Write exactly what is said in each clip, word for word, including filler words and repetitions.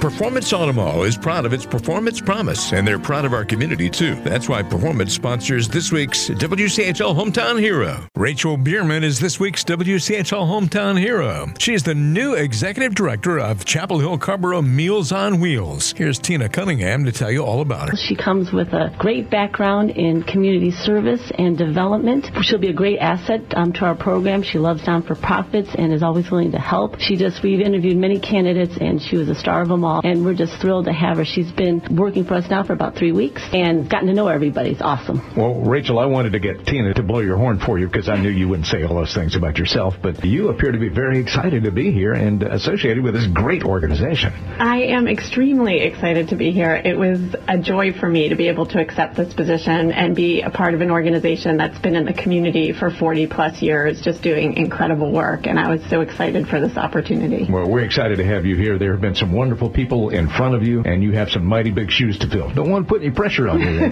Performance Automall is proud of its performance promise, and they're proud of our community, too. That's why Performance sponsors this week's W C H L Hometown Hero. Rachel Bierman is this week's W C H L Hometown Hero. She is the new Executive Director of Chapel Hill Carrboro Meals on Wheels. Here's Tina Cunningham to tell you all about her. She comes with a great background in community service and development. She'll be a great asset um, to our program. She loves non-for-profits and is always willing to help. She just, we've interviewed many candidates, and she was a star of them all, and we're just thrilled to have her. She's been working for us now for about three weeks and gotten to know everybody. It's awesome. Well, Rachel, I wanted to get Tina to blow your horn for you because I knew you wouldn't say all those things about yourself, but you appear to be very excited to be here and associated with this great organization. I am extremely excited to be here. It was a joy for me to be able to accept this position and be a part of an organization that's been in the community for forty plus years, just doing incredible work, and I was so excited for this opportunity. Well, we're excited to have you here. There have been some wonderful people in front of you, and you have some mighty big shoes to fill. Don't want to put any pressure on you,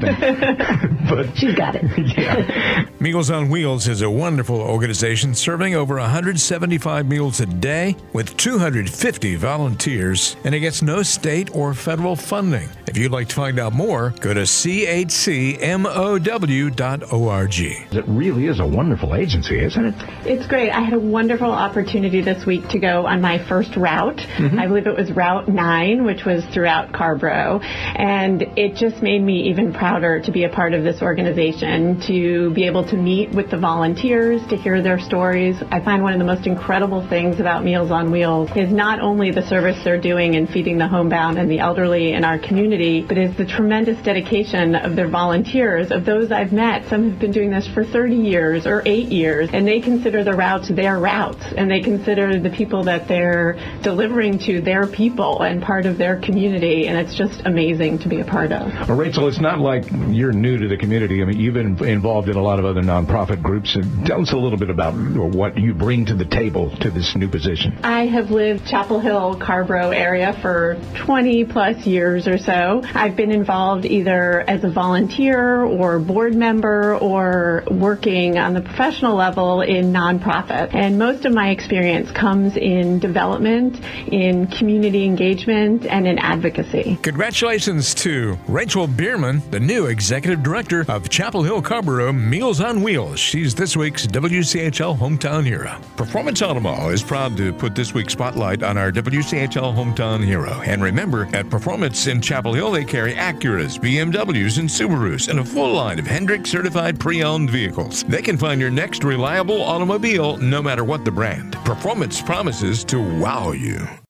but she's got it. Yeah. Meals on Wheels is a wonderful organization serving over one hundred seventy-five meals a day with two hundred fifty volunteers, and it gets no state or federal funding. If you'd like to find out more, go to c h c m o w dot org. It really is a wonderful agency, isn't it? It's great. I had a wonderful opportunity this week to go on my first route. Mm-hmm. I believe it was Route nine, which was throughout Carrboro, and it just made me even prouder to be a part of this organization, to be able to meet with the volunteers, to hear their stories. I find one of the most incredible things about Meals on Wheels is not only the service they're doing in feeding the homebound and the elderly in our community, but is the tremendous dedication of their volunteers, of those I've met. Some have been doing this for thirty years or eight years, and they consider the routes their routes, and they consider the people that they're delivering to their people and part of their community, and it's just amazing to be a part of. Well, Rachel, it's not like you're new to the community. I mean, you've been involved in a lot of other nonprofit groups. And tell us a little bit about what you bring to the table to this new position. I have lived Chapel Hill, Carrboro area for twenty plus years or so. I've been involved either as a volunteer or board member or working on the professional level in nonprofit. And most of my experience comes in development, in community engagement, and in advocacy. Congratulations to Rachel Bierman, the new Executive Director of Chapel Hill Carrboro Meals on Wheels. She's this week's W C H L Hometown Hero. Performance Automall is proud to put this week's spotlight on our W C H L Hometown Hero. And remember, at Performance in Chapel Hill, they carry Acuras, B M Ws, and Subarus, and a full line of Hendrick certified pre-owned vehicles. They can find your next reliable automobile no matter what the brand. Performance promises to wow you.